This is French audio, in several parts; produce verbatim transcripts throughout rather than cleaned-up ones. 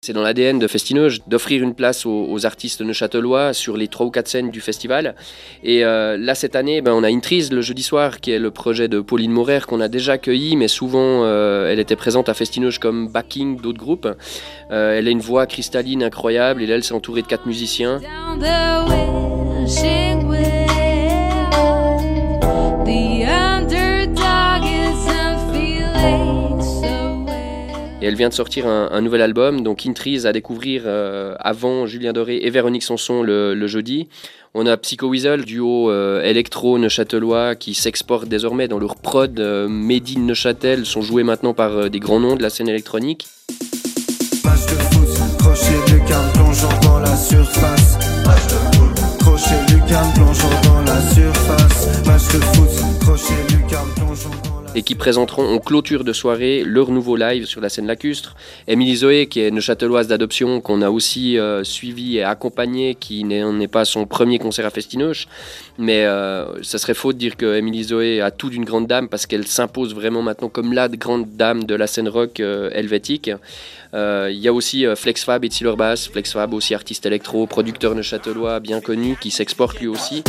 C'est dans l'A D N de Festinoge d'offrir une place aux, aux artistes neuchâtelois sur les trois ou quatre scènes du festival. Et euh, là, cette année, ben, on a Intrise le jeudi soir, qui est le projet de Pauline Maurer qu'on a déjà accueilli, mais souvent euh, elle était présente à Festinoge comme backing d'autres groupes. Euh, elle a une voix cristalline incroyable et là, elle s'est entourée de quatre musiciens. Et elle vient de sortir un, un nouvel album, donc Intrise à découvrir euh, avant Julien Doré et Véronique Sanson le, le jeudi. On a Psycho Weasel, duo euh, électro neuchâtelois qui s'exporte désormais dans leur prod. Euh, Made in Neuchâtel sont joués maintenant par euh, des grands noms de la scène électronique. Match de foot, crochet Lucam plongeant dans la surface. Match de foot, crochet Lucam plongeant dans la surface. Match de foot, crochet Lucam plongeant dans la Et qui présenteront en clôture de soirée leur nouveau live sur la scène lacustre. Émilie Zoé, qui est neuchâteloise d'adoption, qu'on a aussi euh, suivi et accompagné, qui n'en est pas son premier concert à Festinoge. Mais euh, ça serait faux de dire que Émilie Zoé a tout d'une grande dame, parce qu'elle s'impose vraiment maintenant comme la grande dame de la scène rock euh, helvétique. Il euh, y a aussi euh, Flexfab et Tiller Bass. Flexfab, aussi artiste électro, producteur neuchâtelois bien connu, qui s'exporte lui aussi.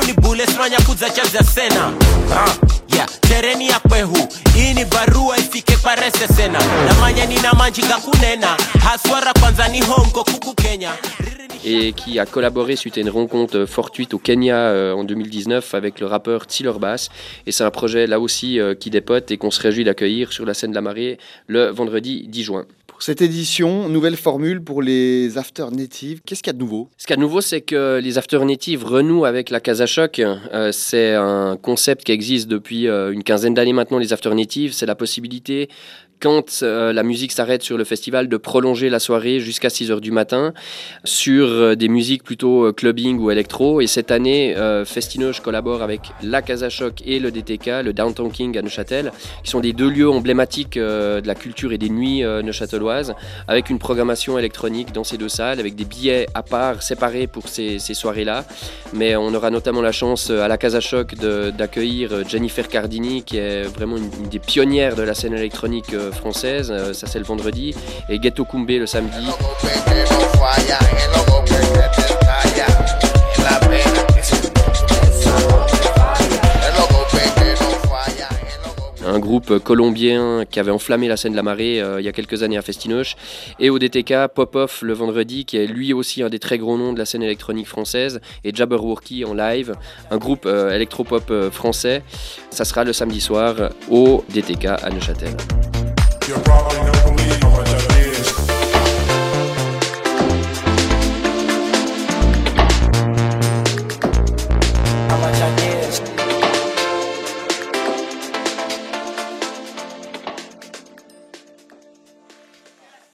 Et qui a collaboré suite à une rencontre fortuite au Kenya euh, en deux mille dix-neuf avec le rappeur Tiller Bass. Et c'est un projet là aussi euh, qui dépote et qu'on se réjouit d'accueillir sur la scène de la Marée le vendredi dix juin. Pour cette édition, nouvelle formule pour les After Native. Qu'est-ce qu'il y a de nouveau ? Ce qu'il y a de nouveau, c'est que les After Native renouent avec la Casa Choc. Euh, c'est un concept qui existe depuis euh, une quinzaine d'années maintenant, les After Native. C'est la possibilité, quand euh, la musique s'arrête sur le festival, de prolonger la soirée jusqu'à six heures du matin sur euh, des musiques plutôt euh, clubbing ou électro. Et cette année, euh, Festinoge collabore avec la Casa Choc et le D T K, le Downtown King à Neuchâtel, qui sont des deux lieux emblématiques euh, de la culture et des nuits euh, neuchâteloises, avec une programmation électronique dans ces deux salles, avec des billets à part, séparés pour ces, ces soirées-là. Mais on aura notamment la chance euh, à la Casa Choc de, d'accueillir euh, Jennifer Cardini, qui est vraiment une, une des pionnières de la scène électronique euh, française, euh, ça c'est le vendredi, et Ghetto Kumbe le samedi. Un groupe colombien qui avait enflammé la scène de la Marée euh, il y a quelques années à Festinoge. Et au D T K, Pop-Off le vendredi, qui est lui aussi un des très gros noms de la scène électronique française, et Jabberwocky en live, un groupe euh, électropop euh, français. Ça sera le samedi soir au D T K à Neuchâtel. You're probably